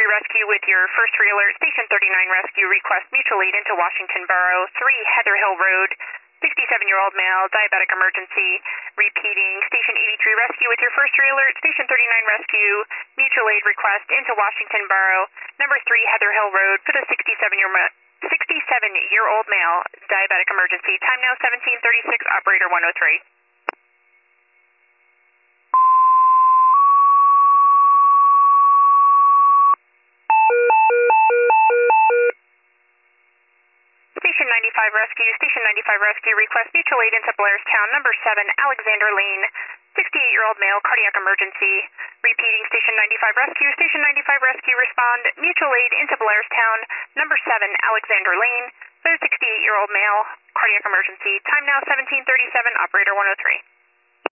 Rescue with your first re-alert. Station 39 Rescue, request mutual aid into Washington Borough, 3 Heather Hill Road, 67-year-old male, diabetic emergency. Repeating, Station 83 Rescue with your first re-alert. Station 39 Rescue, mutual aid request into Washington Borough, number 3 Heather Hill Road for the 67-year-old male, diabetic emergency. Time now 17:36, operator 103. Station 95 Rescue, Station 95 Rescue, request mutual aid into Blairstown, number 7, Alexander Lane, 68-year-old male, cardiac emergency. Repeating, Station 95 Rescue, Station 95 Rescue, respond, mutual aid into Blairstown, number 7, Alexander Lane, for the 68-year-old male, cardiac emergency. Time now 17:37, operator 103.